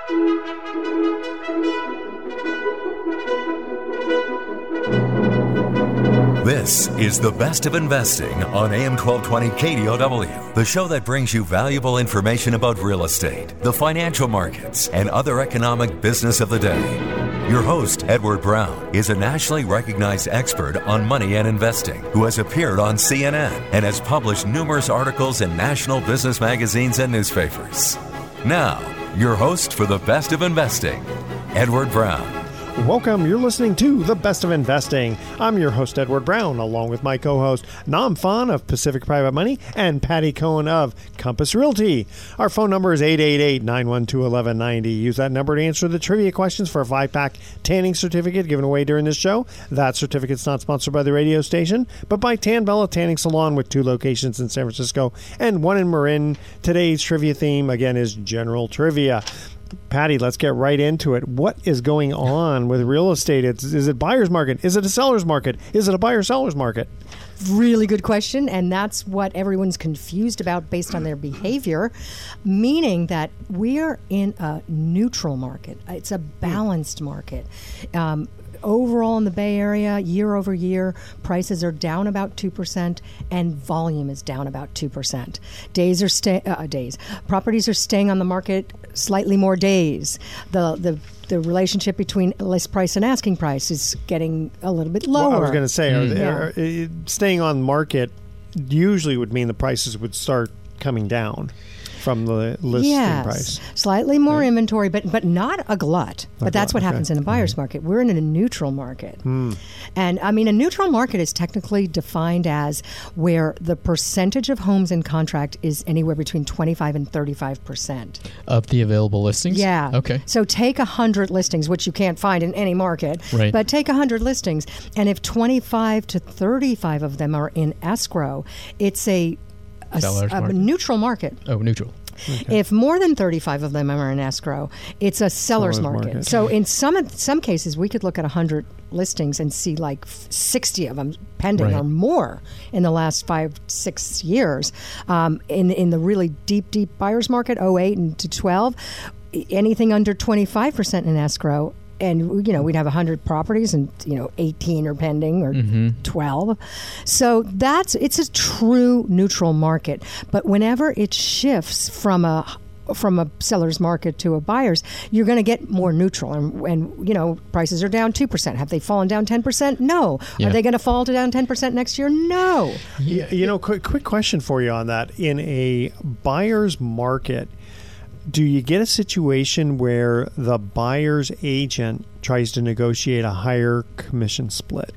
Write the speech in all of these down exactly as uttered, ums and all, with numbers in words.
This is The Best of Investing on A M twelve twenty K D O W, the show that brings you valuable information about real estate, the financial markets, and other economic business of the day. Your host, Edward Brown, is a nationally recognized expert on money and investing who has appeared on C N N and has published numerous articles in national business magazines and newspapers. Now, your host for The Best of Investing, Edward Brown. Welcome. You're listening to The Best of Investing. I'm your host, Edward Brown, along with my co-host, Nam Phan of Pacific Private Money and Patty Cohen of Compass Realty. Our phone number is eight eight eight, nine one two, one one nine zero. Use that number to answer the trivia questions for a five-pack tanning certificate given away during this show. That certificate's not sponsored by the radio station, but by Tan Bella Tanning Salon with two locations in San Francisco and one in Marin. Today's trivia theme, again, is general trivia. Patty, let's get right into it. What is going on with real estate? It's, is it buyer's market? Is it a seller's market? Is it a buyer-seller's market? Really good question, and that's what everyone's confused about based on their behavior, meaning that we are in a neutral market. It's a balanced market. Um, Overall in the Bay Area, year over year, prices are down about two percent and volume is down about two percent. Days are stay, uh, days. Properties are staying on the market slightly more days. The the the relationship between list price and asking price is getting a little bit lower. Well, I was going to say, are Mm. they, are, uh, staying on market usually would mean the prices would start coming down from the listing yes. price. Slightly more right. inventory, but but not a glut. A but that's glut, what okay. happens in a buyer's mm-hmm. market. We're in a neutral market. Mm. And, I mean, a neutral market is technically defined as where the percentage of homes in contract is anywhere between twenty-five and thirty-five percent. Of the available listings? Yeah. Okay. So take one hundred listings, which you can't find in any market. Right. But take one hundred listings, and if twenty-five to thirty-five of them are in escrow, it's a, a, Seller's a market. neutral market. Oh, neutral. Okay. If more than thirty-five of them are in escrow, it's a seller's, Seller's market. market. So in some some cases, we could look at one hundred listings and see like sixty of them pending Right. or more in the last five, six years. Um, in, in the really deep, deep buyer's market, oh eight and to twelve, anything under twenty-five percent in escrow, and, you know, we'd have one hundred properties and, you know, eighteen are pending or Mm-hmm. twelve. So that's, it's a true neutral market. But whenever it shifts from a from a seller's market to a buyer's, you're going to get more neutral. And, and, you know, prices are down two percent. Have they fallen down ten percent? No. Yeah. Are they going to fall to down ten percent next year? No. You, you know, quick, quick question for you on that. In a buyer's market, do you get a situation where the buyer's agent tries to negotiate a higher commission split?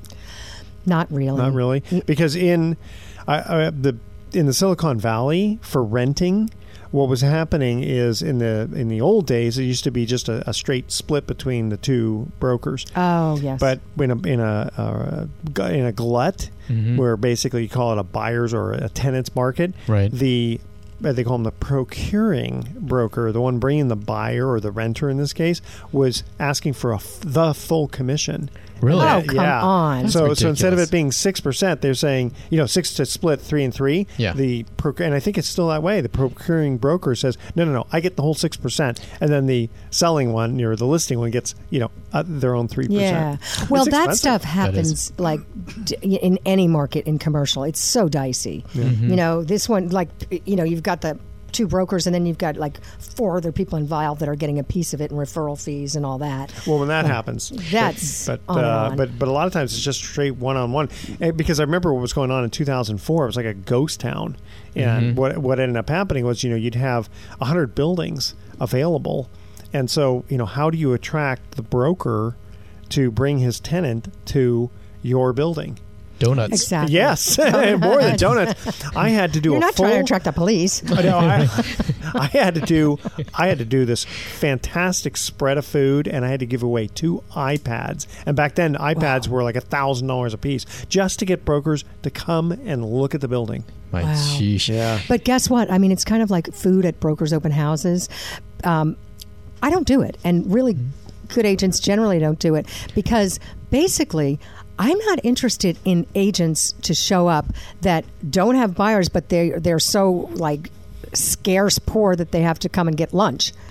Not really. Not really, because in uh, the in the Silicon Valley for renting, what was happening is in the in the old days it used to be just a, a straight split between the two brokers. Oh, yes. But in a in a uh, in a glut, Mm-hmm. where basically you call it a buyer's or a tenant's market, Right. the they call them the procuring broker, the one bringing the buyer or the renter in this case, was asking for a f- the full commission. Really? Oh, come yeah. on. So, That's so instead of ridiculous. it being six percent, they're saying, you know, six to split three and three. Yeah. The proc- and I think it's still that way. The procuring broker says, no, no, no, I get the whole six percent, and then the selling one or the listing one gets, you know, uh, their own three percent. Yeah. Well, It's that expensive. stuff That happens like d- in any market in commercial. It's so dicey. Mm-hmm. You know, this one, like, you know, you've got the two brokers and then you've got like four other people involved that are getting a piece of it and referral fees and all that. Well, when that happens, That's but on but, and uh, on. but but a lot of times it's just straight one on one. Because I remember what was going on in two thousand four. It was like a ghost town, and Mm-hmm. what what ended up happening was, you know, you'd have a hundred buildings available, and so, you know, how do you attract the broker to bring his tenant to your building? Donuts. Exactly. Yes, more than donuts. I had to do You're a not full. trying to attract the police. I know, I, I had to do I had to do this fantastic spread of food, and I had to give away two iPads. And back then, iPads were like a thousand dollars a piece, just to get brokers to come and look at the building. My Wow. sheesh. Yeah. But guess what? I mean, it's kind of like food at brokers' open houses. Um, I don't do it. And really good agents generally don't do it because basically I'm not interested in agents to show up that don't have buyers, but they they're so like scarce poor that they have to come and get lunch.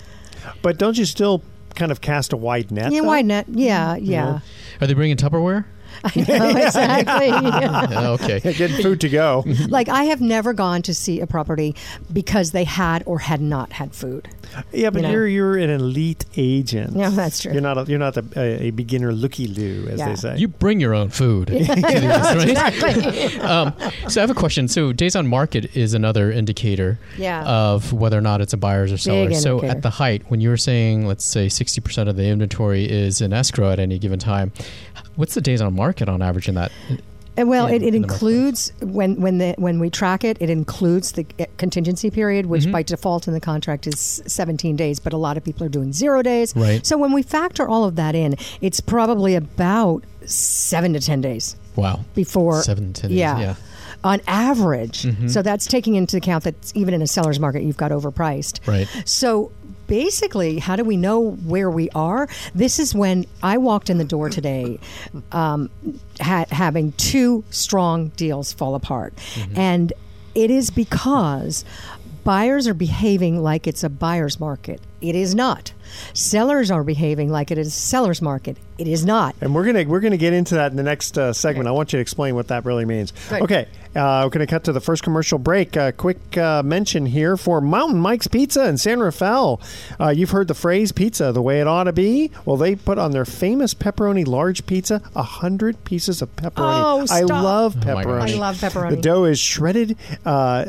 But don't you still kind of cast a wide net? Yeah, though? wide net. Yeah, yeah. Yeah. Are they bringing Tupperware? I know, exactly. Yeah. Yeah, okay. Getting food to go. Like, I have never gone to see a property because they had or had not had food. Yeah, but You know? you're you're an elite agent. Yeah, that's true. You're not a, you're not a, a, a beginner looky-loo, as Yeah. they say. You bring your own food. to do this, right? Exactly. Um, so I have a question. So days on market is another indicator Yeah. of whether or not it's a buyer's or seller's. So indicator. at the height, when you were saying, let's say sixty percent of the inventory is in escrow at any given time, what's the days on market on average in that? And well, in- it, it in the includes when when the when we track it, it includes the uh, contingency period, which by default in the contract is seventeen days. But a lot of people are doing zero days. Right. So when we factor all of that in, it's probably about seven to ten days Wow. before Seven to ten days, Yeah. yeah. On average. So that's taking into account that even in a seller's market, you've got overpriced. Right. So basically, how do we know where we are? This is when I walked in the door today, um, ha- having two strong deals fall apart. And it is because buyers are behaving like it's a buyer's market. It is not. Sellers are behaving like it is a seller's market. It is not. And we're gonna we're gonna get into that in the next uh, segment. I want you to explain what that really means. Good. Okay, uh, we're gonna cut to the first commercial break. A quick uh, mention here for Mountain Mike's Pizza in San Rafael. Uh, you've heard the phrase "pizza the way it ought to be." Well, they put on their famous pepperoni large pizza a hundred pieces of pepperoni. Oh, I stop. love Oh, my pepperoni. gosh. I love pepperoni. The dough is shredded. Uh,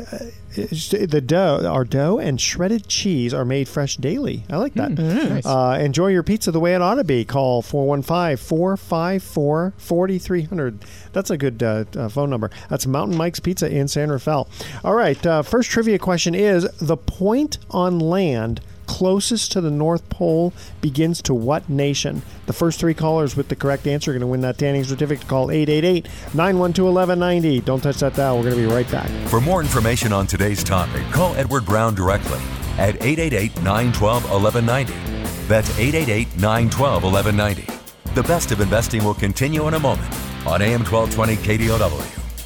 the dough, our dough, and shredded cheese are made fresh daily. I like that. Nice. Uh, enjoy your pizza the way it ought to be. Call four one five, four five four, four three zero zero. That's a good uh, uh, phone number. That's Mountain Mike's Pizza in San Rafael. All right. Uh, first trivia question is, the point on land closest to the North Pole begins to what nation? The first three callers with the correct answer are going to win that tanning certificate. Call eight eight eight, nine one two, one one nine zero. Don't touch that dial. We're going to be right back. For more information on today's topic, call Edward Brown directly at eight eight eight, nine one two, one one nine zero. That's eight eight eight, nine one two, one one nine zero. The best of investing will continue in a moment on A M twelve twenty K D O W.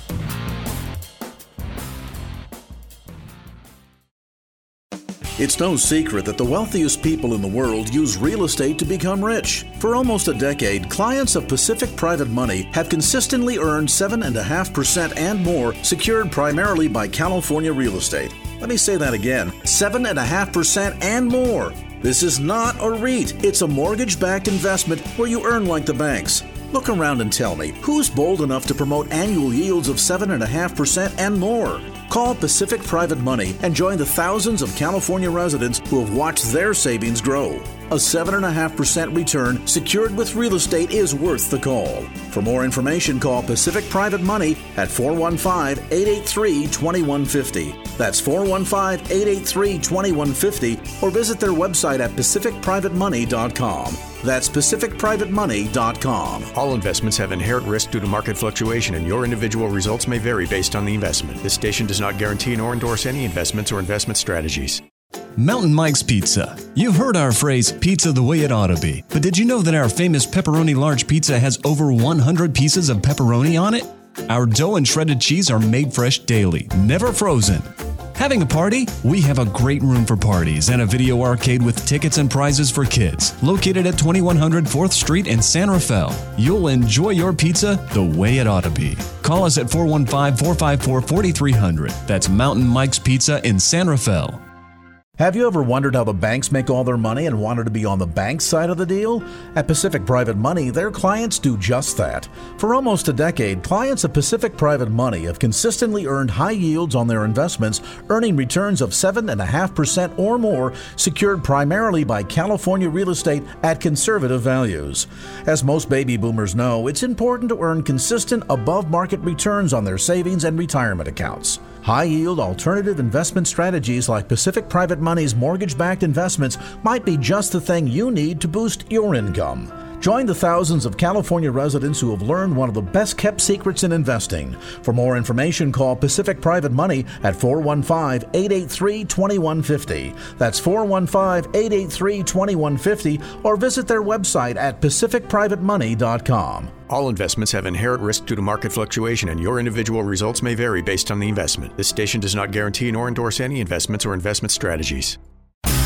It's no secret that the wealthiest people in the world use real estate to become rich. For almost a decade, clients of Pacific Private Money have consistently earned seven point five percent and more, secured primarily by California real estate. Let me say that again, seven point five percent and more. This is not a REIT. It's a mortgage-backed investment where you earn like the banks. Look around and tell me, who's bold enough to promote annual yields of seven point five percent and more? Call Pacific Private Money and join the thousands of California residents who have watched their savings grow. A seven point five percent return secured with real estate is worth the call. For more information, call Pacific Private Money at four one five, eight eight three, two one five zero. That's four one five, eight eight three, two one five zero, or visit their website at pacific private money dot com. That's pacific private money dot com. All investments have inherent risk due to market fluctuation, and your individual results may vary based on the investment. This station does not guarantee nor endorse any investments or investment strategies. Mountain Mike's Pizza. You've heard our phrase, pizza the way it ought to be. But did you know that our famous pepperoni large pizza has over one hundred pieces of pepperoni on it? Our dough and shredded cheese are made fresh daily, never frozen. Having a party? We have a great room for parties and a video arcade with tickets and prizes for kids. Located at twenty-one hundred fourth Street in San Rafael. You'll enjoy your pizza the way it ought to be. Call us at four one five, four five four, four three zero zero. That's Mountain Mike's Pizza in San Rafael. Have you ever wondered how the banks make all their money and wanted to be on the bank side of the deal? At Pacific Private Money, their clients do just that. For almost a decade, clients of Pacific Private Money have consistently earned high yields on their investments, earning returns of seven point five percent or more, secured primarily by California real estate at conservative values. As most baby boomers know, it's important to earn consistent above-market returns on their savings and retirement accounts. High-yield alternative investment strategies like Pacific Private Money's mortgage-backed investments might be just the thing you need to boost your income. Join the thousands of California residents who have learned one of the best-kept secrets in investing. For more information, call Pacific Private Money at four one five, eight eight three, two one five zero. That's four one five, eight eight three, two one five zero, or visit their website at pacific private money dot com. All investments have inherent risk due to market fluctuation, and your individual results may vary based on the investment. This station does not guarantee nor endorse any investments or investment strategies.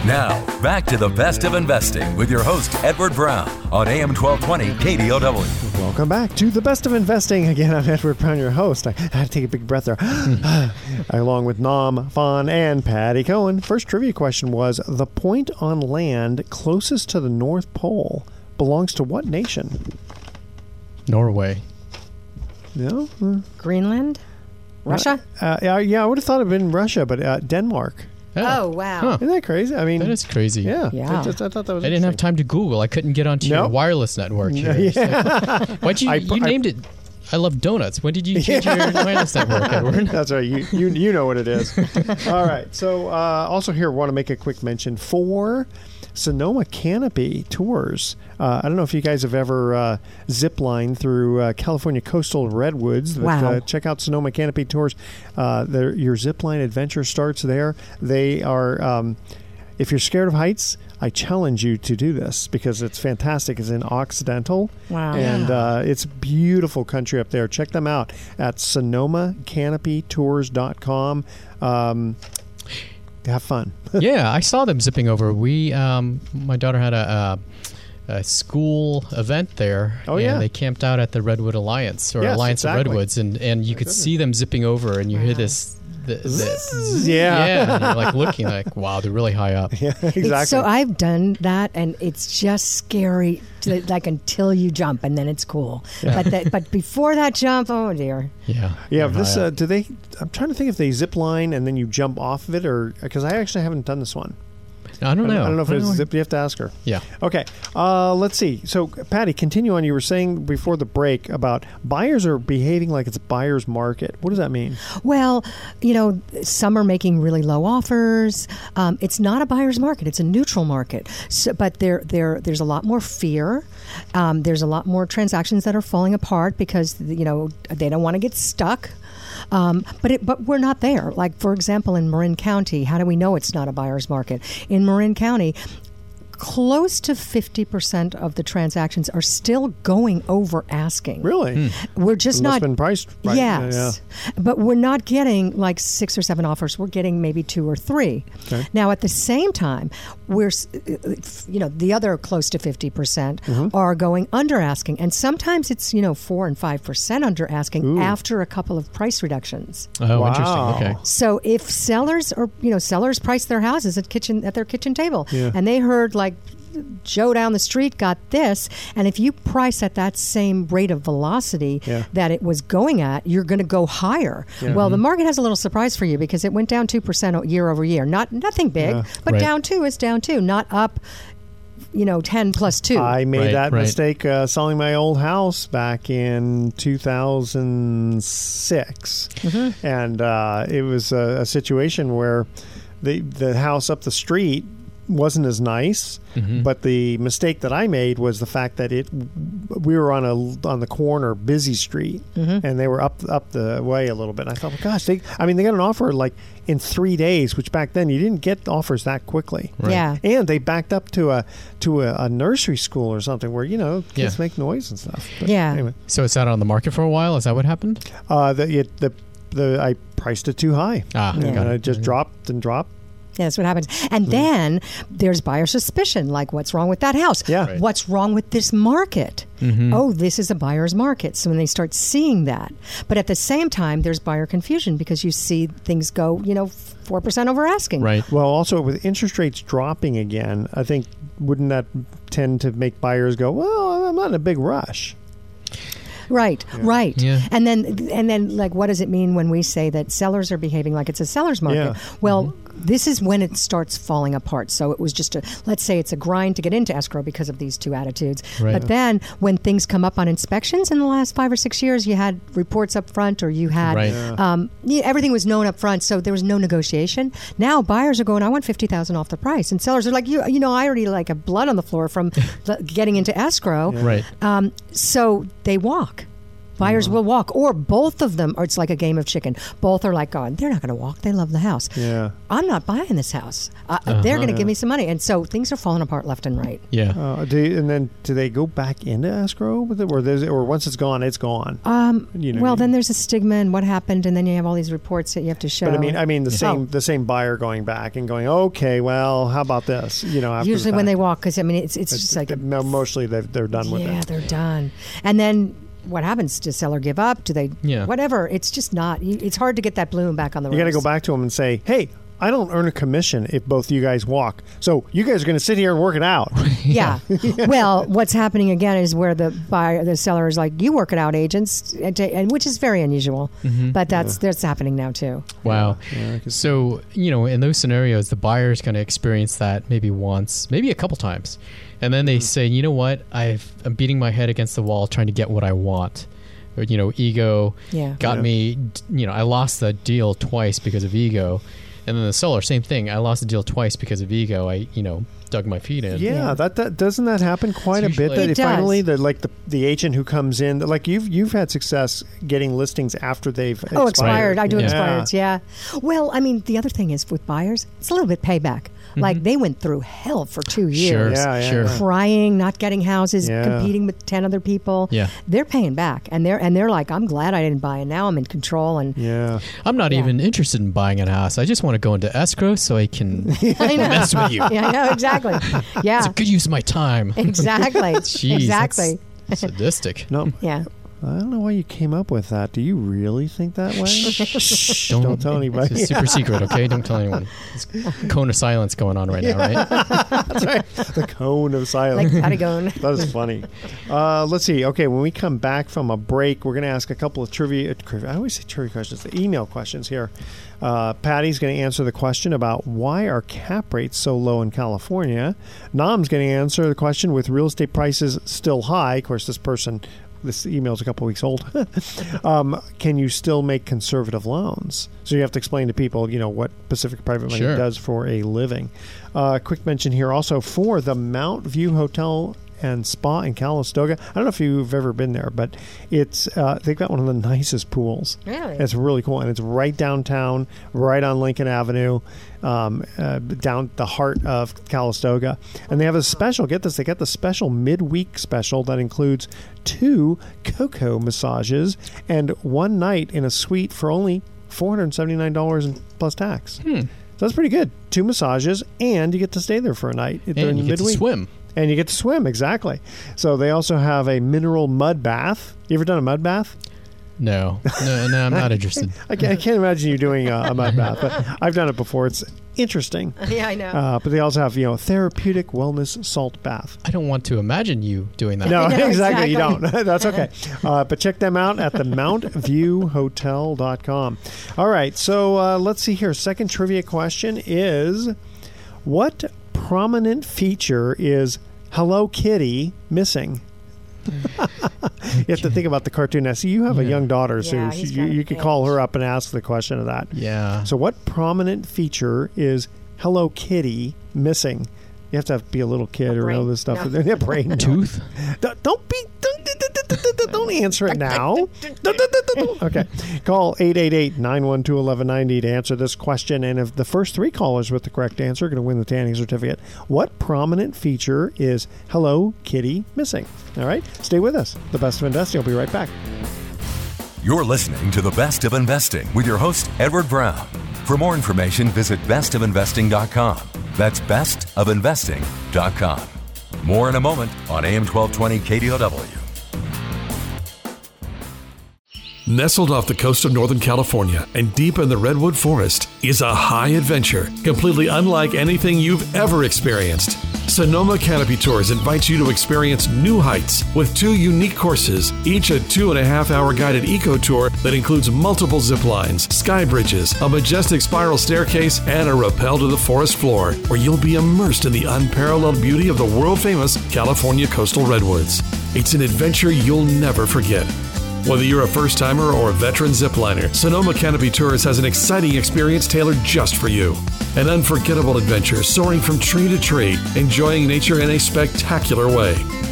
Now, back to the best of investing with your host, Edward Brown, on A M twelve twenty K D O W. Welcome back to the best of investing. Again, I'm Edward Brown, your host. I had to take a big breath there. Along with Nam, Fawn, and Patty Cohen. First trivia question was, the point on land closest to the North Pole belongs to what nation? Norway. No? Uh, Greenland? Russia? Uh, uh, yeah, I would have thought it would have been Russia, but uh, Denmark. Oh, wow. Huh. Isn't that crazy? I mean, That is crazy. yeah. Yeah. I, just, I thought that was I didn't have interesting. time to Google. I couldn't get onto your Nope. wireless network here. Yeah. Why'd you, I- you I- named it I Love Donuts. When did you change your wireless network, Edward? That's right. You, you you know what it is. All right. So uh, also here, want to make a quick mention for Sonoma Canopy Tours. Uh, I don't know if you guys have ever uh, zip lined through uh, California coastal redwoods. But, Wow. Uh, check out Sonoma Canopy Tours. Uh, their- your zip line adventure starts there. They are, um, if you're scared of heights, I challenge you to do this because it's fantastic. It's in Occidental. Wow. And Yeah. uh, it's beautiful country up there. Check them out at sonoma canopy tours dot com. Um, have fun. Yeah, I saw them zipping over. We, um, my daughter had a, a, a school event there. Oh, and yeah. they camped out at the Redwood Alliance or Yes, Alliance exactly. of Redwoods, and, and you could see them zipping over, and you hear this. The, the, Yeah. yeah, and you're like looking like, wow, they're really high up. Yeah, exactly. It's, so I've done that, and it's just scary, to, like until you jump, and then it's cool. But that, but before that jump, oh dear. Yeah, yeah, they're this high uh, up. do they? I'm trying to think if they zip line and then you jump off of it, or because I actually haven't done this one. I don't know. I don't know if I it's know. zip. You have to ask her. Yeah. Okay. Uh, let's see. So, Patty, continue on. You were saying before the break about buyers are behaving like it's a buyer's market. What does that mean? Well, you know, some are making really low offers. Um, it's not a buyer's market; it's a neutral market. So, but there, there, there's a lot more fear. Um, there's a lot more transactions that are falling apart because you know they don't want to get stuck. Um, but it, but we're not there. Like, for example, in Marin County, how do we know it's not a buyer's market? In Marin County, close to fifty percent of the transactions are still going over asking. Really? We're just It must not have been priced right. Yes, but we're not getting like six or seven offers. We're getting maybe two or three. Okay. Now, at the same time, we're s- you know the other close to fifty percent Mm-hmm. are going under asking, and sometimes it's you know four and five percent under asking Ooh. after a couple of price reductions. Oh, Wow. interesting. Okay. So if sellers or you know sellers price their houses at kitchen at their kitchen table, Yeah. and they heard like Joe down the street got this, and if you price at that same rate of velocity Yeah. that it was going at, you're going to go higher. Yeah. Well, the market has a little surprise for you because it went down two percent year over year. Not nothing big, Yeah. but Right. down two is down two, not up. You know, ten plus two. I made Right, that right. mistake uh, selling my old house back in two thousand six, Mm-hmm. and uh, it was a, a situation where the the house up the street wasn't as nice, Mm-hmm. but the mistake that I made was the fact that it we were on a on the corner busy street, Mm-hmm. and they were up up the way a little bit. And I thought, well, gosh, they I mean they got an offer like in three days, which back then you didn't get offers that quickly. Right. Yeah. And they backed up to a to a, a nursery school or something where you know kids Yeah. make noise and stuff. But Yeah. Anyway, So it's out on the market for a while. Is that what happened? uh, the, it, the the I priced it too high. Ah, and got it it. just dropped and dropped. Yeah, that's what happens. And then there's buyer suspicion, like what's wrong with that house? Yeah. Right. What's wrong with this market? Oh, this is a buyer's market. So when they start seeing that, but at the same time, there's buyer confusion because you see things go, you know, four percent over asking. Right. Well, also with interest rates dropping again, I think wouldn't that tend to make buyers go, well, I'm not in a big rush. Right, right. Yeah. And then and then like what does it mean when we say that sellers are behaving like it's a seller's market? Yeah. Well, this is when it starts falling apart. So it was just a let's say it's a grind to get into escrow because of these two attitudes. Right. But then when things come up on inspections in the last five or six years, you had reports up front or you had Right. Yeah. um, yeah, everything was known up front, so there was no negotiation. Now buyers are going, I want fifty thousand off the price, and sellers are like, you, you know, I already like have blood on the floor from the, getting into escrow. Right. Um, so they walk. Buyers will walk, or both of them, or it's like a game of chicken. Both are like going, they're not going to walk. They love the house. Yeah. I'm not buying this house. Uh, Uh-huh. They're going to give me some money. And so things are falling apart left and right. Yeah. Uh, do you- and then do they go back into escrow with it, or there's, or once it's gone, it's gone? Um, You know, well, you- then there's a stigma and what happened, and then you have all these reports that you have to show. But I mean, I mean the same Oh. the same buyer going back and going, okay, well, how about this? You know, after Usually the when they fact. walk, because I mean, it's it's, It's- just like a, mo- mostly they've, they're done with yeah, it. they're done. And then what happens? Does seller give up? Do they? Yeah. Whatever. It's just not. You, it's hard to get that bloom back on the. You got to rose. go back to them and say, hey, I don't earn a commission if both you guys walk. So you guys are going to sit here and work it out. Yeah. Well, what's happening again is where the buyer, the seller is like, "You work it out, agents," and, and which is very unusual. Mm-hmm. But that's that's happening now too. Wow. Yeah, I can see So, you know, in those scenarios, the buyer's going to experience that maybe once, maybe a couple times. And then they say, you know what? I've, I'm beating my head against the wall trying to get what I want. Or, you know, ego Yeah. got Yeah. me, you know, I lost the deal twice because of ego. And then the seller, same thing. I lost the deal twice because of ego. I, you know, dug my feet in. Yeah, Yeah. that, that doesn't that happen quite It's a bit. usually- That It it does. finally, the like the the agent who comes in, like you've you've had success getting listings after they've Oh, expired. I do Yeah. expireds. Yeah. Well, I mean, the other thing is with buyers, it's a little bit payback. Like they went through hell for two Sure, years. Yeah, yeah, sure. yeah. Crying, not getting houses, Yeah. competing with ten other people. Yeah. They're paying back, and they're and they're like, I'm glad I didn't buy, and now I'm in control. And Yeah, I'm not Yeah. even interested in buying a house. I just want to go into escrow so I can I know. mess with you. Yeah, I know exactly. Yeah, It's a good use of my time. exactly. Jeez, exactly. that's sadistic. no, Yeah. I don't know why you came up with that. Do you really think that way? Shh, don't, tell anybody. It's a super secret, okay? Don't tell anyone. It's cone of silence going on right now, right? That's right. The cone of silence. Like Patagon. That is funny. Uh, let's see. Okay, when we come back from a break, we're going to ask a couple of trivia. I always say trivia questions. The email questions here. Uh, Patty's going to answer the question about why are cap rates so low in California. Nam's going to answer the question with real estate prices still high. Of course, this person. This email's a couple weeks old. um, can you still make conservative loans? So you have to explain to people, you know, what Pacific Private Money Sure. does for a living. Uh, quick mention here also for the Mount View Hotel and Spa in Calistoga. I don't know if you've ever been there, but it's uh, they've got one of the nicest pools. Really? It's really cool, and it's right downtown, right on Lincoln Avenue, um, uh, down the heart of Calistoga. And they have a special. Get this, they got the special midweek special that includes two Coco massages and one night in a suite for only four hundred seventy-nine dollars plus tax. Hmm. So that's pretty good. Two massages, and you get to stay there for a night during And you the get to midweek. swim. And you get to swim, exactly. So they also have a mineral mud bath. You ever done a mud bath? No, no, no, I'm not interested. I can't, I can't imagine you doing a, a mud bath, but I've done it before. It's interesting. Yeah, I know. Uh, but they also have, you know, therapeutic wellness salt bath. I don't want to imagine you doing that. No, know, exactly. You exactly. don't. That's okay. Uh, but check them out at the mount view hotel dot com. All right. So uh, let's see here. Second trivia question is, what prominent feature is Hello Kitty missing? You have to think about the cartoon. Now, see, you have a Yeah. young daughter, so Yeah, he's you, got you an could call itch. her up and ask the question of that. Yeah. So what prominent feature is Hello Kitty missing? You have to have, be a little kid or know brain. this stuff. No. Yeah, brain. no. Tooth? Don't, don't be. Don't, don't answer it now. Okay. Call eight eight eight, nine one two, one one nine zero to answer this question. And if the first three callers with the correct answer are going to win the tanning certificate, what prominent feature is Hello Kitty missing? All right. Stay with us. The Best of Investing. I'll be right back. You're listening to The Best of Investing with your host, Edward Brown. For more information, visit best of investing dot com. That's best of investing dot com. More in a moment on A M twelve twenty K D O W. Nestled off the coast of Northern California and deep in the Redwood Forest is a high adventure, completely unlike anything you've ever experienced. Sonoma Canopy Tours invites you to experience new heights with two unique courses, each a two and a half hour guided eco tour that includes multiple zip lines, sky bridges, a majestic spiral staircase, and a rappel to the forest floor, where you'll be immersed in the unparalleled beauty of the world famous California coastal redwoods. It's an adventure you'll never forget. Whether you're a first-timer or a veteran zipliner, Sonoma Canopy Tours has an exciting experience tailored just for you. An unforgettable adventure soaring from tree to tree, enjoying nature in a spectacular way.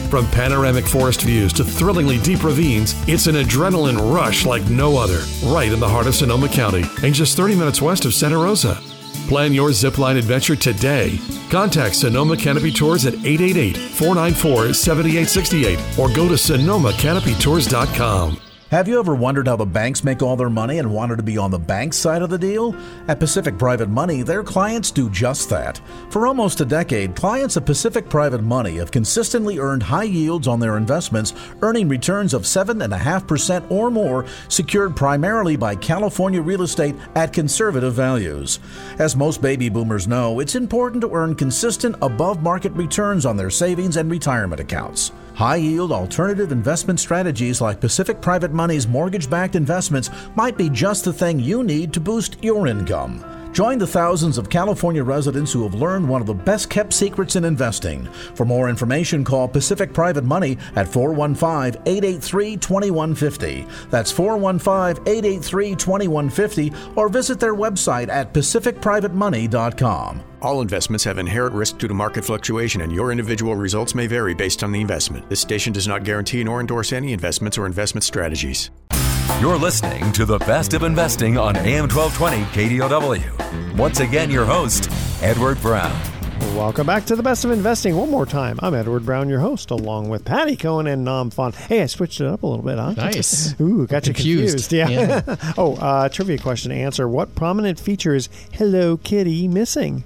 From panoramic forest views to thrillingly deep ravines, it's an adrenaline rush like no other, right in the heart of Sonoma County and just thirty minutes west of Santa Rosa. Plan your zipline adventure today. Contact Sonoma Canopy Tours at eight eight eight, four nine four, seven eight six eight or go to sonoma canopy tours dot com. Have you ever wondered how the banks make all their money and wanted to be on the bank side of the deal? At Pacific Private Money, their clients do just that. For almost a decade, clients of Pacific Private Money have consistently earned high yields on their investments, earning returns of seven point five percent or more, secured primarily by California real estate at conservative values. As most baby boomers know, it's important to earn consistent above-market returns on their savings and retirement accounts. High-yield alternative investment strategies like Pacific Private Money's mortgage-backed investments might be just the thing you need to boost your income. Join the thousands of California residents who have learned one of the best-kept secrets in investing. For more information, call Pacific Private Money at four one five, eight eight three, two one five zero. That's four one five, eight eight three, two one five zero, or visit their website at pacific private money dot com. All investments have inherent risk due to market fluctuation, and your individual results may vary based on the investment. This station does not guarantee nor endorse any investments or investment strategies. You're listening to the best of investing on A M twelve twenty K D O W. Once again, your host, Edward Brown. Welcome back to the best of investing. One more time, I'm Edward Brown, your host, along with Patty Cohen and Nam Fon. Hey, I switched it up a little bit, huh? Nice. Ooh, got you confused. confused. Yeah. yeah. oh, uh, trivia question to answer. What prominent feature is Hello Kitty missing?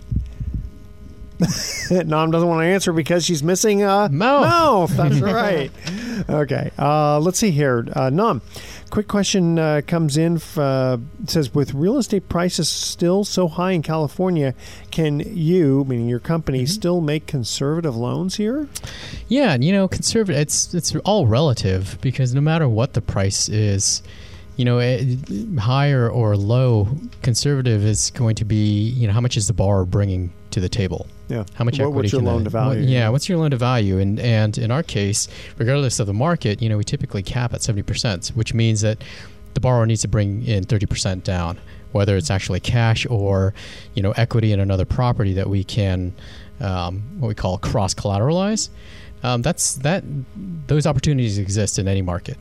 Nam doesn't want to answer because she's missing uh, mouth. Mouth. That's right. Okay. Uh, let's see here. Uh, Nam, quick question uh, comes in. F- uh, it says, with real estate prices still so high in California, can you, meaning your company, mm-hmm. still make conservative loans here? Yeah, you know, conservative. It's it's all relative because no matter what the price is, you know, it, higher or low, conservative is going to be, you know, how much is the borrower bringing to the table? Yeah. How much what, equity what's your can loan they, to value? What, yeah, what's your loan to value? And and in our case, regardless of the market, you know, we typically cap at seventy percent, which means that the borrower needs to bring in thirty percent down, whether it's actually cash or, you know, equity in another property that we can, um, what we call cross-collateralize. Um, that's that. Those opportunities exist in any market.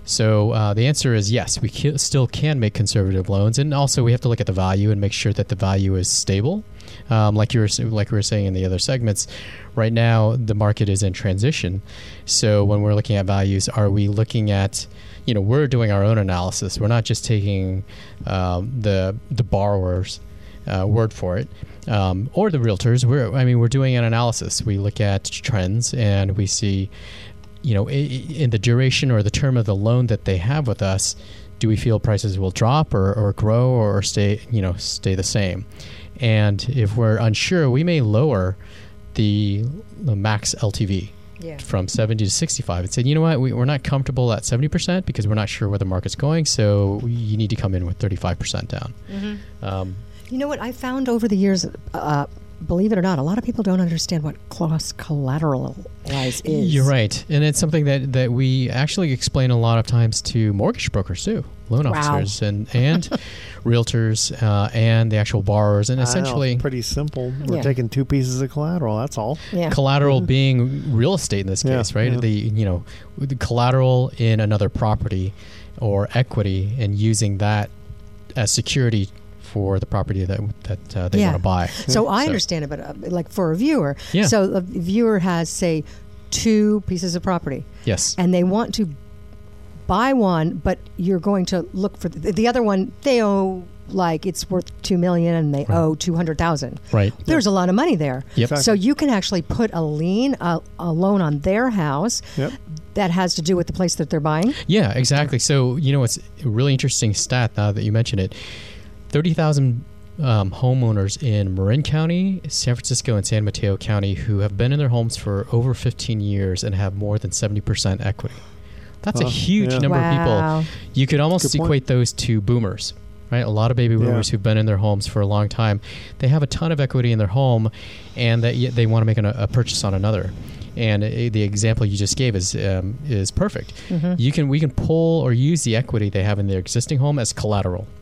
So uh, the answer is yes, we ca- still can make conservative loans, and also we have to look at the value and make sure that the value is stable. Um, like you were like we were saying in the other segments, right now the market is in transition. So when we're looking at values, are we looking at, you know, we're doing our own analysis. We're not just taking um, the the borrower's uh, word for it. Um, or the realtors. We're I mean we're doing an analysis. We look at trends and we see, you know, in the duration or the term of the loan that they have with us, do we feel prices will drop or, or grow or stay, you know, stay the same? And if we're unsure, we may lower the, the max L T V yeah. from seventy to sixty-five and say, you know what, we, we're not comfortable at seventy percent because we're not sure where the market's going, so you need to come in with thirty-five percent down. Mm-hmm. Um, you know what I found over the years, uh, believe it or not, a lot of people don't understand what cross collateralize is. You're right. And it's something that, that we actually explain a lot of times to mortgage brokers too, loan wow. officers and, and realtors uh, and the actual borrowers. And essentially, I know, it's pretty simple. We're yeah. taking two pieces of collateral. That's all. Yeah. Collateral mm-hmm. being real estate in this case, yeah, right? Yeah. The you know the collateral in another property or equity, and using that as security for the property that that uh, they yeah. want to buy. So I so. understand it, but uh, like for a viewer, yeah. so a viewer has, say, two pieces of property. Yes. And they want to buy one, but you're going to look for the, the other one. They owe, like, it's worth two million dollars and they right. owe two hundred thousand dollars. Right. There's yep. a lot of money there. Yep. Exactly. So you can actually put a lien, a, a loan on their house. Yep. That has to do with the place that they're buying. Yeah, exactly. So, you know, it's a really interesting stat now that you mention it. thirty thousand um, homeowners in Marin County, San Francisco, and San Mateo County who have been in their homes for over fifteen years and have more than seventy percent equity. That's oh, a huge yeah. number wow. of people. You could almost equate those to boomers, right? A lot of baby boomers yeah. who've been in their homes for a long time. They have a ton of equity in their home, and that they want to make an, a purchase on another. And uh, the example you just gave is um, is perfect. Mm-hmm. You can we can pull or use the equity they have in their existing home as collateral.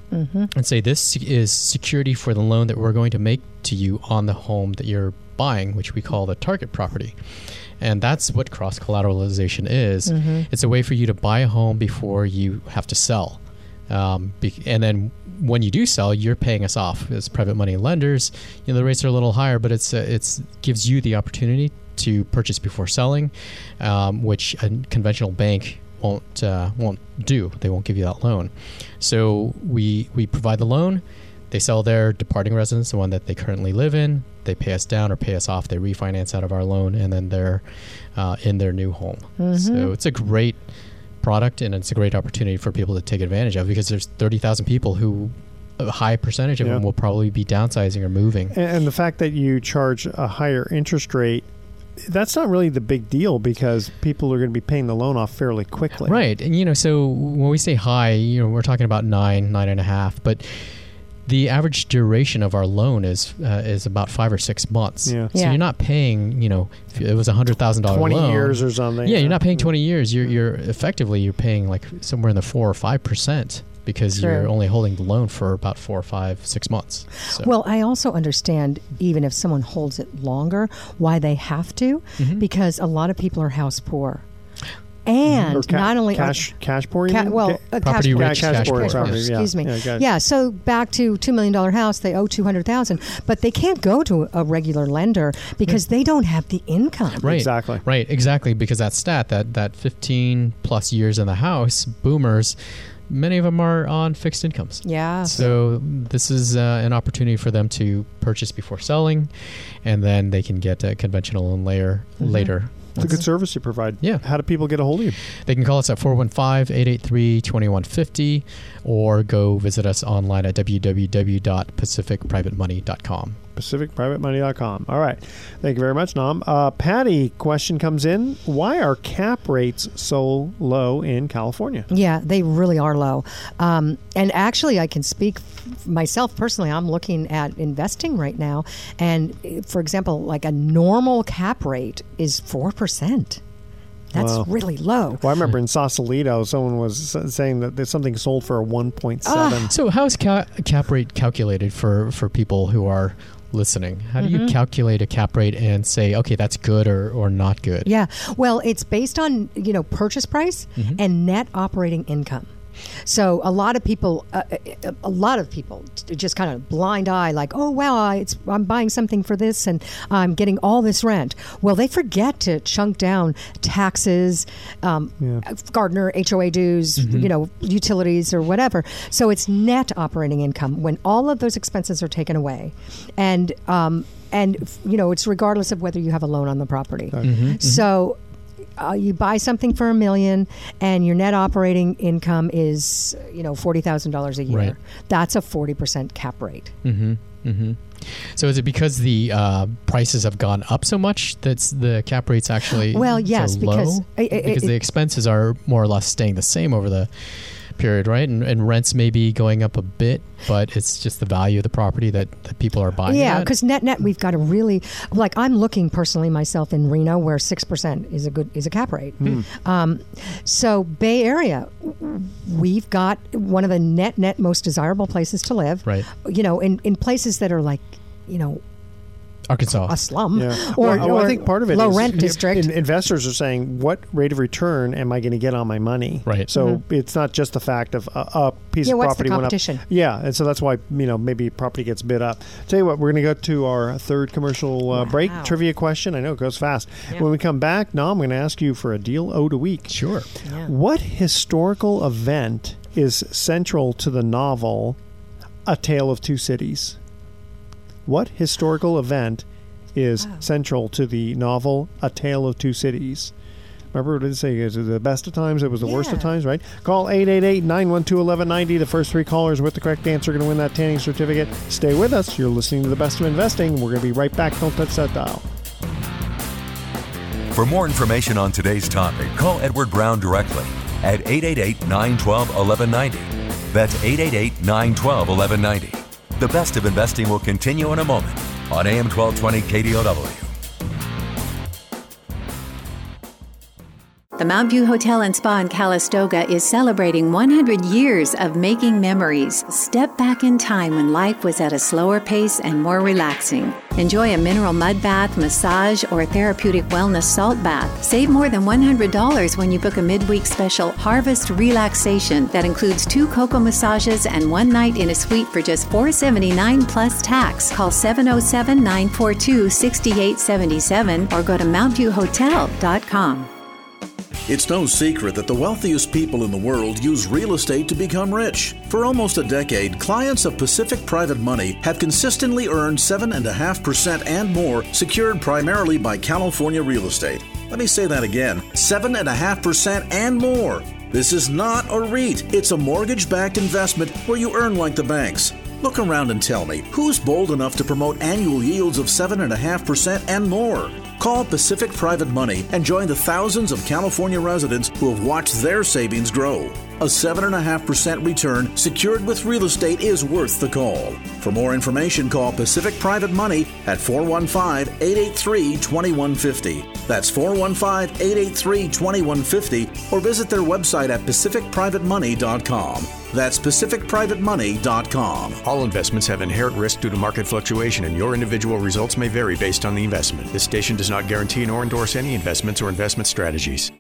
Mm-hmm. and say this is security for the loan that we're going to make to you on the home that you're buying, which we call the target property. And that's what cross-collateralization is. Mm-hmm. It's a way for you to buy a home before you have to sell. Um, be- and then when you do sell, you're paying us off as private money lenders. You know, the rates are a little higher, but it's uh, it's gives you the opportunity to purchase before selling, um, which a conventional bank won't uh, won't do. They won't give you that loan. So we we provide the loan. They sell their departing residence, the one that they currently live in. They pay us down or pay us off. They refinance out of our loan, and then they're uh, in their new home. Mm-hmm. So it's a great product, and it's a great opportunity for people to take advantage of, because there's thirty thousand people who a high percentage of Yeah. them will probably be downsizing or moving. And, and the fact that you charge a higher interest rate, that's not really the big deal, because people are going to be paying the loan off fairly quickly. Right. And, you know, so when we say high, you know, we're talking about nine, nine and a half, but the average duration of our loan is uh, is about five or six months. Yeah. So Yeah. you're not paying, you know, if it was a hundred thousand dollar loan, twenty years or something. Yeah, you're not paying twenty years. You're you're effectively you're paying like somewhere in the four or five percent, because True. you're only holding the loan for about four or five, six months. So. Well, I also understand, even if someone holds it longer, why they have to, Mhm. because a lot of people are house poor. And Or ca- not only cash, cash poor, you Ca- mean? well, Ca- uh, Property cash, rich, cash, cash poor, poor, property, yes. yeah. Excuse me. Yeah, Yeah, got it. so back to two million dollars house, they owe two hundred thousand dollars, but they can't go to a regular lender because they don't have the income. Right. Exactly. Right, exactly, because that stat, that, that fifteen plus years in the house, boomers, many of them are on fixed incomes. Yeah. So this is uh, an opportunity for them to purchase before selling, and then they can get a conventional loan layer Mm-hmm. later. It's a good service you provide. Yeah. How do people get a hold of you? They can call us at four one five, eight eight three, two one five zero or go visit us online at w w w dot pacific private money dot com. pacific private money dot com. All right. Thank you very much, Nam. Uh, Patty, question comes in. Why are cap rates so low in California? Yeah, they really are low. Um, and actually, I can speak f- myself personally. I'm looking at investing right now. And uh, for example, like a normal cap rate is four percent. That's Wow. really low. Well, I remember in Sausalito, someone was s- saying that there's something sold for a one point seven. So how is ca- cap rate calculated for, for people who are listening? How do you Mm-hmm. calculate a cap rate and say, okay, that's good or, or not good? Yeah. Well, it's based on, you know, purchase price Mm-hmm. and net operating income. So a lot of people, uh, a, a lot of people t- just kind of blind eye, like, oh, wow, I, it's, I'm buying something for this and I'm getting all this rent. Well, they forget to chunk down taxes, um, Yeah. Gardner, H O A dues, you know, utilities or whatever. So it's net operating income when all of those expenses are taken away. And, um, and you know, it's regardless of whether you have a loan on the property. So uh, you buy something for a million and your net operating income is, you know, forty thousand dollars a year. Right. That's a forty percent cap rate. Mm-hmm. Mm-hmm. So is it because the uh, prices have gone up so much that's the cap rate's actually Well, yes, so because low? it- it- because it- the expenses are more or less staying the same over the period, right? And, and rents may be going up a bit, but it's just the value of the property that, that people are buying. Yeah, at. because net net we've got a really, like, I'm looking personally myself in Reno where six percent is a good is a cap rate. Um, so Bay Area, we've got one of the net net most desirable places to live. Right. You know, in in places that are like, you know, Arkansas. a slum Yeah. or, well, or I think part of it low is rent district. in- investors are saying, what rate of return am I going to get on my money? Right. So it's not just the fact of a, a piece Mm-hmm. Yeah, of what's the property went up. competition? Yeah, and so that's why, you know, maybe property gets bid up. Tell you what, we're going to go to our third commercial uh, break. Wow. Trivia question. I know it goes fast. Yeah. When we come back, now I'm going to ask you for a deal owed a week. Sure. Yeah. What historical event is central to the novel A Tale of Two Cities? What historical event is central to the novel A Tale of Two Cities? Remember what did it say? Is it the best of times? It was the worst of Yeah. times, right? Call eight eight eight, nine one two, one one nine zero. The first three callers with the correct answer are going to win that tanning certificate. Stay with us. You're listening to The Best of Investing. We're going to be right back. Don't touch that dial. For more information on today's topic, call Edward Brown directly at eight eight eight, nine one two, one one nine zero. That's eight eight eight, nine one two, one one nine zero. The Best of Investing will continue in a moment on A M twelve twenty K D O W. The Mount View Hotel and Spa in Calistoga is celebrating one hundred years of making memories. Step back in time when life was at a slower pace and more relaxing. Enjoy a mineral mud bath, massage, or therapeutic wellness salt bath. Save more than one hundred dollars when you book a midweek special Harvest Relaxation that includes two cocoa massages and one night in a suite for just four hundred seventy-nine dollars plus tax. Call seven oh seven, nine four two, six eight seven seven or go to mount view hotel dot com. It's no secret that the wealthiest people in the world use real estate to become rich. For almost a decade, clients of Pacific Private Money have consistently earned seven point five percent and more, secured primarily by California real estate. Let me say that again, seven point five percent and more. This is not a REIT. It's a mortgage-backed investment where you earn like the banks. Look around and tell me, who's bold enough to promote annual yields of seven point five percent and more? Call Pacific Private Money and join the thousands of California residents who have watched their savings grow. A seven point five percent return secured with real estate is worth the call. For more information, call Pacific Private Money at four one five, eight eight three, two one five zero. That's four one five, eight eight three, two one five zero or visit their website at pacific private money dot com. That's pacific private money dot com. All investments have inherent risk due to market fluctuation, and your individual results may vary based on the investment. This station does not guarantee nor endorse any investments or investment strategies.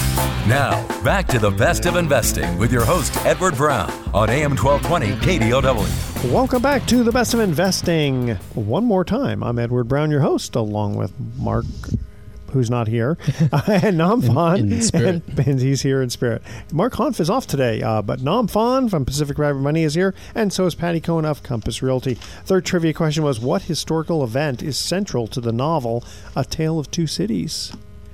Now, back to the best of investing with your host, Edward Brown, on A M twelve twenty K D O W. Welcome back to the best of investing. One more time, I'm Edward Brown, your host, along with Mark, who's not here, and Nam Phan, in, in spirit. And, and he's here in spirit. Mark Hanf is off today, uh, but Nam Phan from Pacific Private Money is here, and so is Patty Cohen of Compass Realty. Third trivia question was, what historical event is central to the novel A Tale of Two Cities?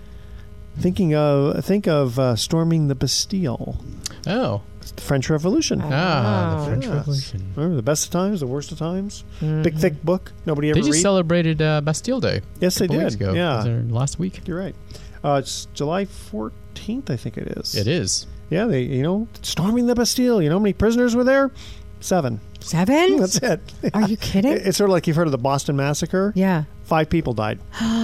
Thinking of think of uh, storming the Bastille. Oh. It's the French Revolution. Ah, the French Yes. Revolution. Remember the best of times, the worst of times? Mm-hmm. Big, thick book. Nobody ever They just read. celebrated uh, Bastille Day. Yes, they a couple did. Weeks ago. Yeah. Was there last week. You're right. Uh, it's July fourteenth, I think it is. It is. Yeah, they, you know, storming the Bastille. You know how many prisoners were there? Seven. Seven? That's it. Are you kidding? It's sort of like you've heard of the Boston Massacre. Yeah. Five people died.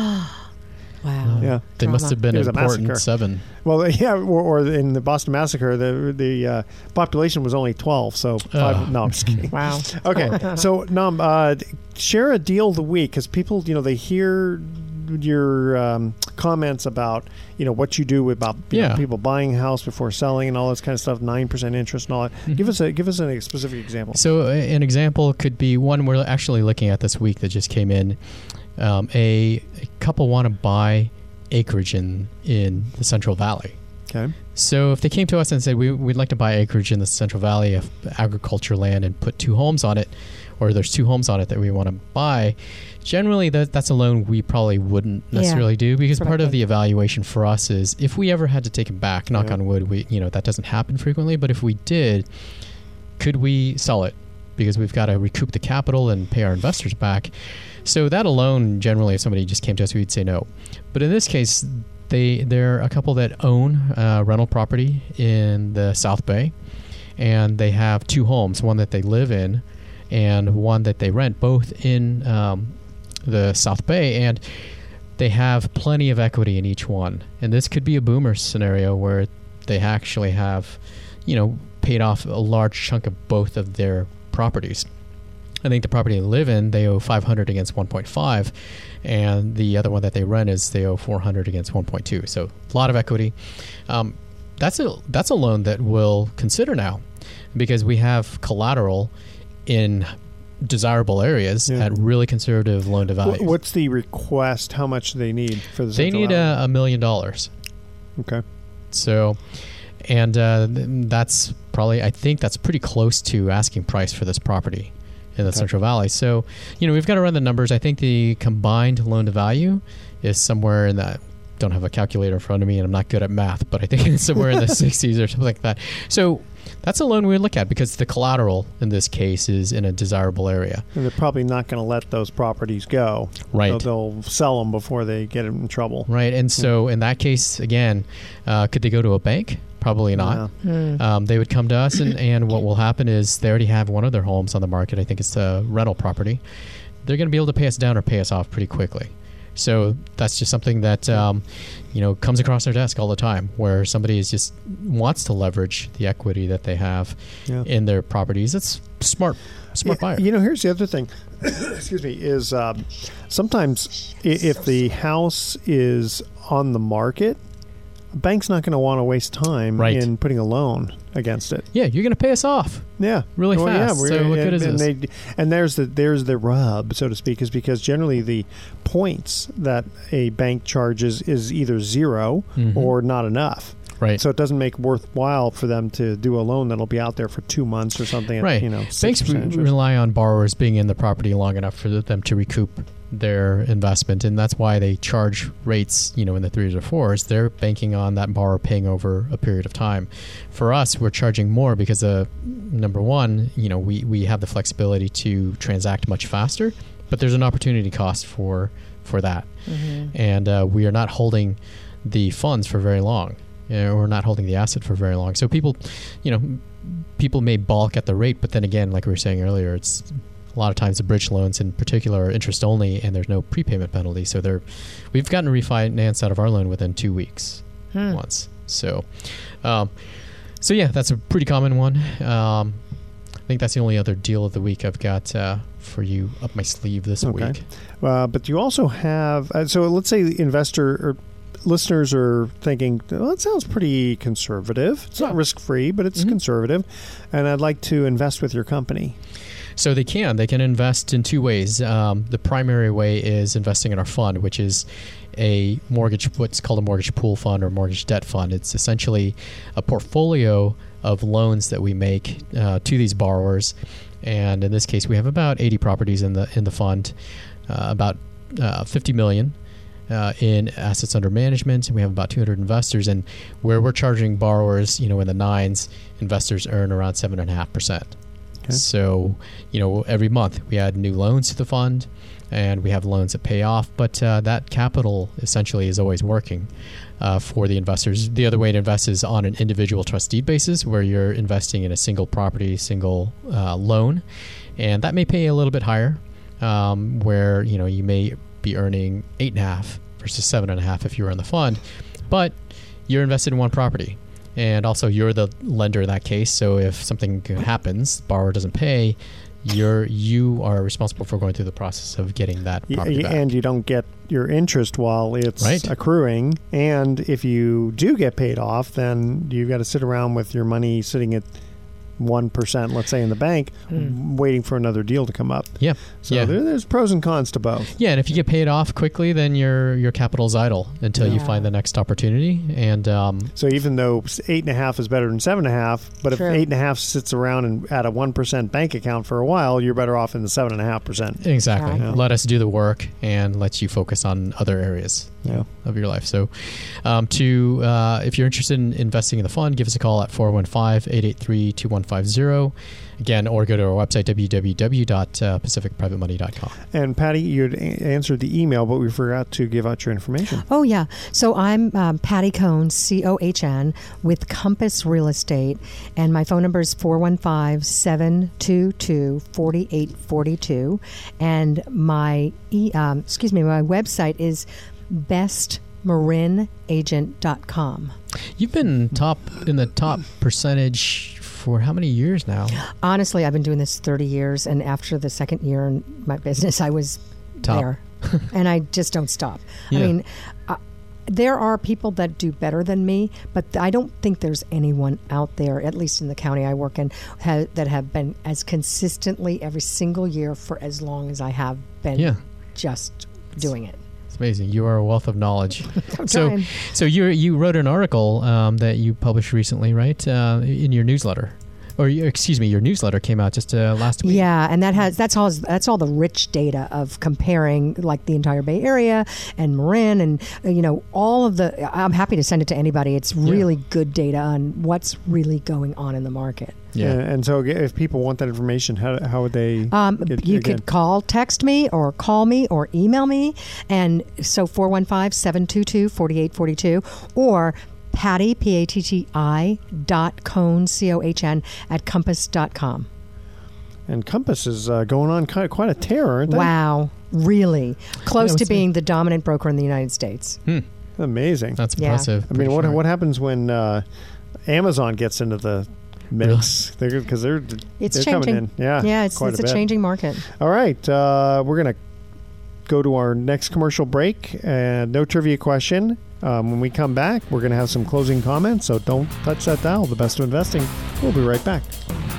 Wow. Yeah. They Drama. must have been It was a important massacre. seven. Well, yeah, or, or in the Boston Massacre, the the uh, population was only twelve. So five, Oh. no, I'm just kidding. Wow. Okay, so Nam, uh, share a deal of the week, because people, you know, they hear your um, comments about, you know, what you do about you Yeah. know, people buying a house before selling and all this kind of stuff, nine percent interest and all that. Mm-hmm. Give us a give us a specific example. So uh, an example could be one we're actually looking at this week that just came in. Um, a, a couple want to buy acreage in, in the Central Valley. Okay. So if they came to us and said, we, we'd like to buy acreage in the Central Valley of agriculture land and put two homes on it, or there's two homes on it that we want to buy, generally that, that's a loan we probably wouldn't Yeah. necessarily do, because part of Correct. the evaluation for us is if we ever had to take it back, knock Yeah. on wood, we you know that doesn't happen frequently, but if we did, could we sell it? Because we've got to recoup the capital and pay our investors back. So that alone, generally, if somebody just came to us, we'd say no. But in this case, they they're a couple that own uh, rental property in the South Bay, and they have two homes, one that they live in and one that they rent, both in um, the South Bay, and they have plenty of equity in each one. And this could be a boomer scenario where they actually have, you know, paid off a large chunk of both of their properties. I think the property they live in, they owe five hundred against one point five, and the other one that they rent is they owe four hundred against one point two. So a lot of equity. Um, that's a that's a loan that we'll consider now, because we have collateral in desirable areas Yeah. at really conservative loan to value. Wh- What's the request? How much do they need for the They Central need Valley? a, a million dollars. Okay. So, and uh, th- that's probably, I think that's pretty close to asking price for this property in the Okay. Central Valley. So, you know, we've got to run the numbers. I think the combined loan to value is somewhere in that. Don't have a calculator in front of me, and I'm not good at math, but I think it's somewhere in the sixties or something like that. So that's a loan we would look at, because the collateral in this case is in a desirable area. And they're probably not going to let those properties go. Right. They'll, they'll sell them before they get in trouble. Right. And so in that case, again, uh, could they go to a bank? Probably not. Um, they would come to us, and, and what will happen is they already have one of their homes on the market. I think it's a rental property. They're going to be able to pay us down or pay us off pretty quickly. So that's just something that um, you know comes across our desk all the time, where somebody is just wants to leverage the equity that they have Yeah. in their properties. It's smart, smart Yeah, buyer. You know, here's the other thing. Excuse me. Is um, sometimes i- if the house is on the market, a bank's not going to want to waste time Right. in putting a loan against it. Yeah, you're going to pay us off. Yeah, Really Well, fast. Yeah, we're- So what and, good is and this? They, and there's the there's the rub, so to speak, is because generally the points that a bank charges is either zero Mhm. or not enough. Right. So it doesn't make worthwhile for them to do a loan that'll be out there for two months or something. At, Right. You know, Banks re- rely on borrowers being in the property long enough for them to recoup their investment, and that's why they charge rates, you know, in the threes or fours. They're banking on that borrower paying over a period of time. For us, we're charging more because, uh, number one, you know, we, we have the flexibility to transact much faster, but there's an opportunity cost for for that, Mm-hmm. and uh, we are not holding the funds for very long. You know, we're not holding the asset for very long. So people, you know, people may balk at the rate, but then again, like we were saying earlier, it's a lot of times the bridge loans in particular are interest only, and there's no prepayment penalty. So they're, we've gotten refinance out of our loan within two weeks Hmm. once. So, um, so yeah, that's a pretty common one. Um, I think that's the only other deal of the week I've got uh, for you up my sleeve this Okay. week. Uh, but you also have, uh, so let's say the investor or listeners are thinking, well, that sounds pretty conservative. It's not Yeah. risk-free, but it's Mhm. conservative. And I'd like to invest with your company. So they can. They can invest in two ways. Um, the primary way is investing in our fund, which is a mortgage, what's called a mortgage pool fund or mortgage debt fund. It's essentially a portfolio of loans that we make uh, to these borrowers. And in this case, we have about eighty properties in the in the fund, uh, about uh, fifty million uh, in assets under management, and we have about two hundred investors. And where we're charging borrowers, you know, in the nines, investors earn around seven and a half percent. So, you know, every month we add new loans to the fund, and we have loans that pay off. But uh, that capital essentially is always working uh, for the investors. The other way to invest is on an individual trust deed basis, where you're investing in a single property, single uh, loan, and that may pay a little bit higher. Um, where you know you may be earning eight and a half versus seven and a half if you were in the fund, but you're invested in one property. And also, you're the lender in that case. So if something happens, borrower doesn't pay, you're you are responsible for going through the process of getting that property Y- back. And you don't get your interest while it's Right. accruing. And if you do get paid off, then you've got to sit around with your money sitting at one percent, let's say, in the bank, Mm. waiting for another deal to come up. Yeah. So yeah. there, there's pros and cons to both. Yeah, and if you get paid off quickly, then your your capital's idle until you Yeah. find the next opportunity. And um, So even though eight and a half is better than seven and a half, but True. if eight and a half sits around and at a one percent bank account for a while, you're better off in the seven and a half percent. exactly, Exactly. let us do the work and let you focus on other areas Yeah. of your life. So, um, to uh, if you're interested in investing in the fund, give us a call at four one five, eight eight three, two one five zero. Again, or go to our website, w w w dot pacific private money dot com. And Patty, you had a- answered the email, but we forgot to give out your information. Oh, yeah. So I'm um, Patty Cohn, C O H N, with Compass Real Estate. And my phone number is four one five, seven two two, four eight four two. And my, e- um, excuse me, my website is best marin agent dot com. You've been top in the top percentage for how many years now? Honestly, I've been doing this thirty years. And after the second year in my business, I was Top. there. And I just don't stop. Yeah. I mean, uh, there are people that do better than me, but I don't think there's anyone out there, at least in the county I work in, ha- that have been as consistently every single year for as long as I have been Yeah. just doing it. It's amazing. You are a wealth of knowledge. I'm so, trying. so you you wrote an article um, that you published recently, right? Uh, in your newsletter, or you- excuse me, your newsletter came out just uh, last week. Yeah, and that has that's all that's all the rich data of comparing like the entire Bay Area and Marin and uh, you know all of the. I'm happy to send it to anybody. It's really good data on what's really going on in the market. Yeah. And, and so if people want that information, how, how would they? Um, get- you again? could call, text me, or call me, or email me. And so four one five, seven two two, four eight four two, or Patty, P A T T I, dot Cohn, C O H N, at compass dot com. And Compass is uh, going on quite, quite a tear, aren't they? Wow. Really? Close Yeah, to what's being the dominant broker in the United States. Hmm. Amazing. That's Yeah. impressive. I mean, what Pretty what sure. happens when uh, Amazon gets into the mix? Because they're, they're It's they're changing. coming in. Yeah, Yeah, it's, quite it's a, a, bit. changing market. All right, uh, we're gonna go to our next commercial break. And no trivia question. Um, when we come back, we're gonna have some closing comments. So don't touch that dial. The Best of Investing. We'll be right back.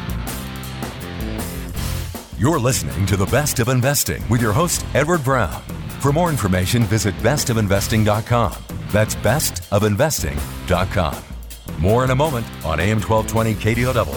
You're listening to The Best of Investing with your host, Edward Brown. For more information, visit best of investing dot com. That's best of investing dot com. More in a moment on A M twelve twenty K D O W.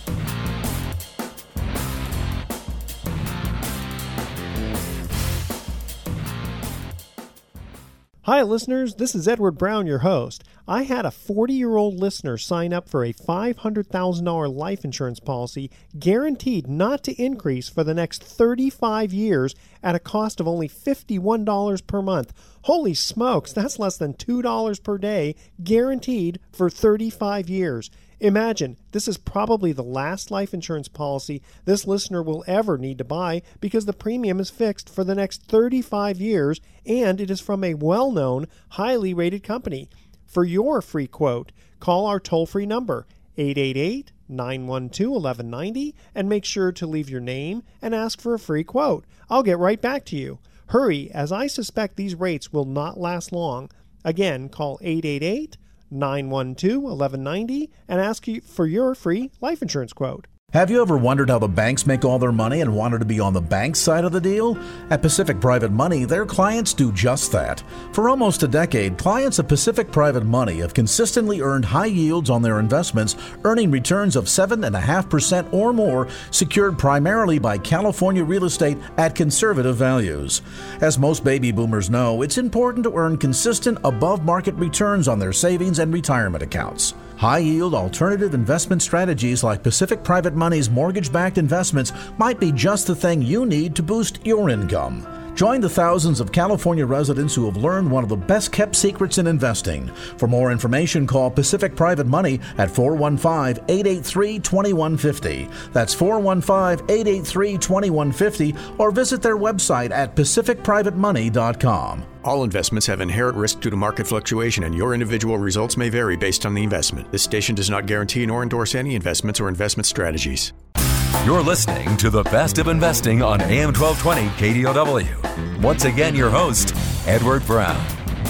Hi, listeners. This is Edward Brown, your host. I had a forty-year-old listener sign up for a five hundred thousand dollars life insurance policy guaranteed not to increase for the next thirty-five years at a cost of only fifty-one dollars per month. Holy smokes, that's less than two dollars per day, guaranteed for thirty-five years. Imagine, this is probably the last life insurance policy this listener will ever need to buy because the premium is fixed for the next thirty-five years and it is from a well-known, highly rated company. For your free quote, call our toll-free number, eight eight eight, nine one two, one one nine zero, and make sure to leave your name and ask for a free quote. I'll get right back to you. Hurry, as I suspect these rates will not last long. Again, call eight eight eight, nine one two, one one nine zero and ask you for your free life insurance quote. Have you ever wondered how the banks make all their money and wanted to be on the bank side of the deal? At Pacific Private Money, their clients do just that. For almost a decade, clients of Pacific Private Money have consistently earned high yields on their investments, earning returns of seven point five percent or more, secured primarily by California real estate at conservative values. As most baby boomers know, it's important to earn consistent above-market returns on their savings and retirement accounts. High-yield alternative investment strategies like Pacific Private Money's mortgage-backed investments might be just the thing you need to boost your income. Join the thousands of California residents who have learned one of the best-kept secrets in investing. For more information, call Pacific Private Money at four one five, eight eight three, two one five zero. That's four one five, eight eight three, two one five zero, or visit their website at pacific private money dot com. All investments have inherent risk due to market fluctuation, and your individual results may vary based on the investment. This station does not guarantee nor endorse any investments or investment strategies. You're listening to The Best of Investing on A M twelve twenty K D O W. Once again, your host, Edward Brown.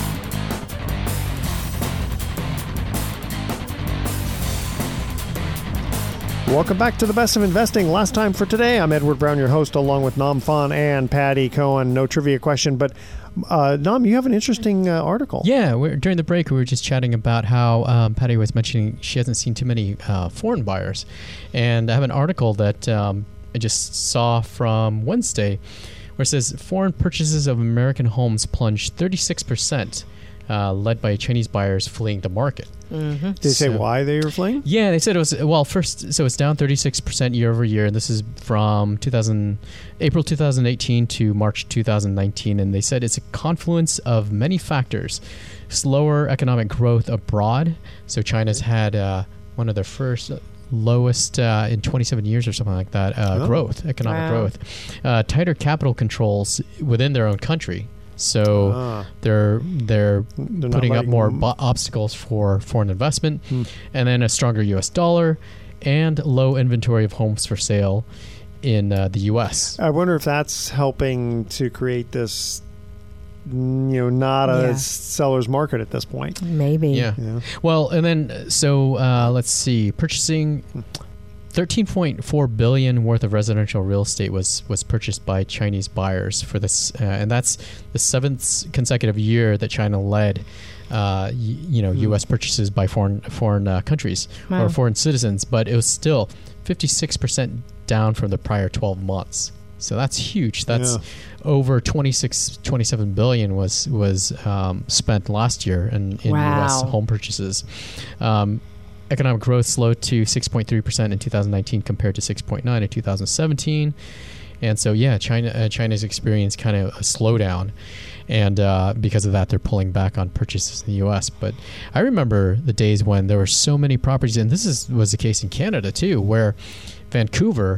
Welcome back to The Best of Investing. Last time for today, I'm Edward Brown, your host, along with Nam Phan and Patty Cohen. No trivia question, but uh, Nam, you have an interesting uh, article. Yeah, we're, during the break, we were just chatting about how um, Patty was mentioning she hasn't seen too many uh, foreign buyers. And I have an article that um, I just saw from Wednesday where it says foreign purchases of American homes plunged thirty-six percent, uh, led by Chinese buyers fleeing the market. Mm-hmm. Did they say So- why they were fleeing? Yeah, they said it was, well, first, so it's down thirty-six percent year over year, and this is from two thousand, April two thousand eighteen to March two thousand nineteen, and they said it's a confluence of many factors. Slower economic growth abroad, so China's had uh, one of their first lowest uh, in twenty-seven years or something like that, uh, Oh. growth, economic Wow. growth. Uh, tighter capital controls within their own country. So Ah. they're they're They're not putting up letting more them- bo- obstacles for foreign investment, Hmm. and then a stronger U S dollar, and low inventory of homes for sale in uh, the U S. I wonder if that's helping to create this, you know, not a Yeah. seller's market at this point. Maybe. Yeah. Yeah. Well, and then uh, so uh, let's see, purchasing thirteen point four billion worth of residential real estate was was purchased by Chinese buyers for this, uh, and that's the seventh consecutive year that China led. Uh, y- you know, U S purchases by foreign foreign uh, countries Wow. or foreign citizens, but it was still fifty-six percent down from the prior twelve months. So that's huge. That's Yeah. over twenty-six, twenty-seven billion was was um, spent last year in, in U S Wow. home purchases. Um, economic growth slowed to six point three percent in two thousand nineteen compared to six point nine in two thousand seventeen. And so, yeah, China uh, China's experienced kind of a slowdown. And uh, because of that, they're pulling back on purchases in the U S. But I remember the days when there were so many properties, and this is, was the case in Canada too, where Vancouver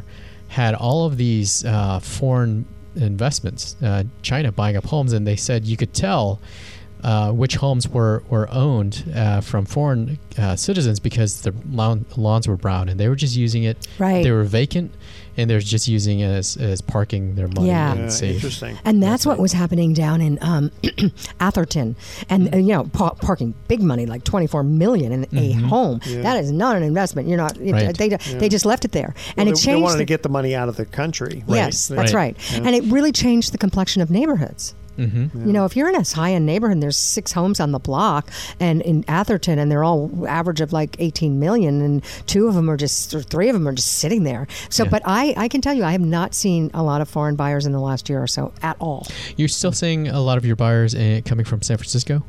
had all of these uh, foreign investments, uh, China buying up homes, and they said you could tell uh, which homes were were owned uh, from foreign uh, citizens because the lawn, lawns were brown, and they were just using it. Right. They were vacant, and they're just using it as, as parking their money. Yeah. And Yeah, save. interesting. And that's what was happening down in um, Atherton, and uh, you know, pa- parking big money like twenty-four million in a home. Yeah. That is not an investment. You're not. It, Right. They they just left it there, and Well, it they, changed. they wanted the- to get the money out of the country. Right? Yes, that's Right. right. And it really changed the complexion of neighborhoods. Mm-hmm. You know, if you're in a high-end neighborhood and there's six homes on the block and in Atherton and they're all average of like eighteen million and two of them are just, or three of them are just sitting there. So, Yeah. but I, I can tell you, I have not seen a lot of foreign buyers in the last year or so at all. You're still seeing a lot of your buyers uh, coming from San Francisco?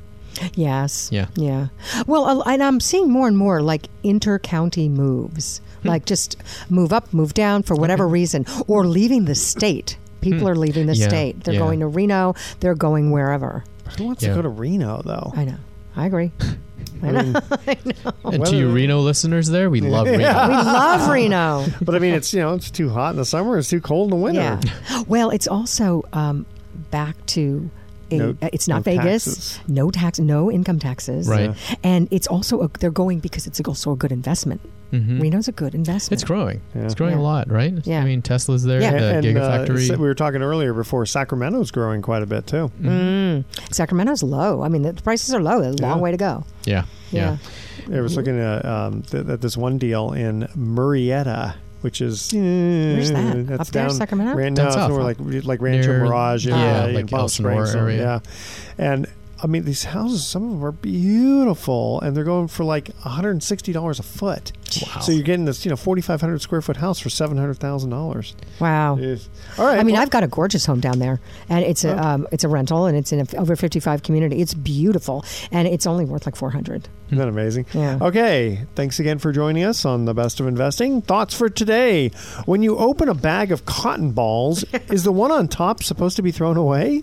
Yes. Yeah. Yeah. Well, uh, and I'm seeing more and more like inter-county moves, Hmm. like just move up, move down for whatever reason, or leaving the state. People are leaving the Hmm. Yeah, state. They're yeah. going to Reno. They're going wherever. Who wants Yeah. to go to Reno, though? I know. I agree. I I know. mean, I know. And Whether- to you Reno listeners there, we love Reno. We love Reno. but I mean, it's you know, it's too hot in the summer. It's too cold in the winter. Yeah. Well, it's also um, back to. A, No- it's not no Vegas. taxes. No tax. No income taxes. Right. Yeah. And it's also a, they're going because it's also a good investment. Mhm. Reno's a good investment. It's growing. Yeah. It's growing Yeah. a lot, right? Yeah. I mean, Tesla's there, Yeah. the And, uh, Gigafactory. we were talking earlier before. Sacramento's growing quite a bit too. Mm. Sacramento's low. I mean, the prices are low. There's a long Yeah. way to go. yeah, yeah. I was looking at um, th- at this one deal in Murrieta, which is where's that? That's Up there, down Sacramento? Ran, Down no, south. it's more like like Rancho Near- Mirage, yeah, area in like Palm Elsinore Springs, area. yeah. And I mean, these houses, some of them are beautiful, and they're going for like one hundred sixty dollars a foot. Wow. So you're getting this, you know, forty-five hundred square foot house for seven hundred thousand dollars. Wow. All right. I mean, well- I've got a gorgeous home down there, and it's a Oh. um, it's a rental, and it's in a over fifty-five community. It's beautiful, and it's only worth like four hundred. Isn't that amazing? Yeah. Okay. Thanks again for joining us on The Best of Investing. Thoughts for today. When you open a bag of cotton balls, is the one on top supposed to be thrown away?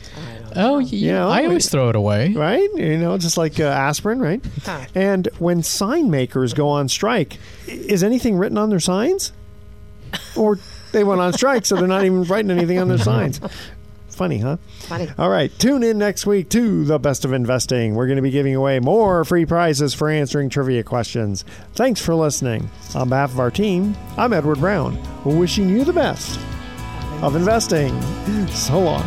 Oh, yeah. You know, I always we- throw it away. Right? You know, just like uh, aspirin, right? And when sign makers go on strike, i- is anything written on their signs? Or they went on strike, so they're not even writing anything on their signs. Funny, huh? Funny. All right. Tune in next week to The Best of Investing. We're going to be giving away more free prizes for answering trivia questions. Thanks for listening. On behalf of our team, I'm Edward Brown, wishing you the best of investing. So long.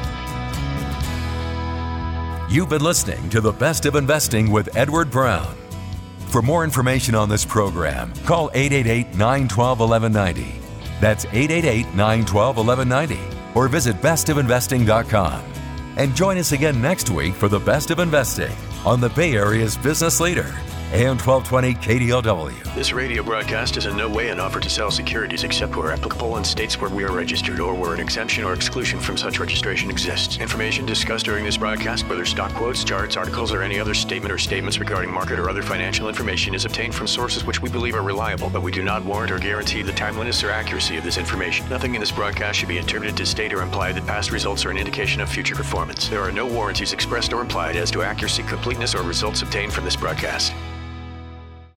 You've been listening to The Best of Investing with Edward Brown. For more information on this program, call eight eight eight, nine one two, one one nine zero. That's eight eight eight, nine one two, one one nine zero. Or visit best of investing dot com. And join us again next week for The Best of Investing on the Bay Area's business leader, A M twelve twenty K D O W. This radio broadcast is in no way an offer to sell securities except where applicable in states where we are registered or where an exemption or exclusion from such registration exists. Information discussed during this broadcast, whether stock quotes, charts, articles, or any other statement or statements regarding market or other financial information, is obtained from sources which we believe are reliable, but we do not warrant or guarantee the timeliness or accuracy of this information. Nothing in this broadcast should be interpreted to state or imply that past results are an indication of future performance. There are no warranties expressed or implied as to accuracy, completeness, or results obtained from this broadcast.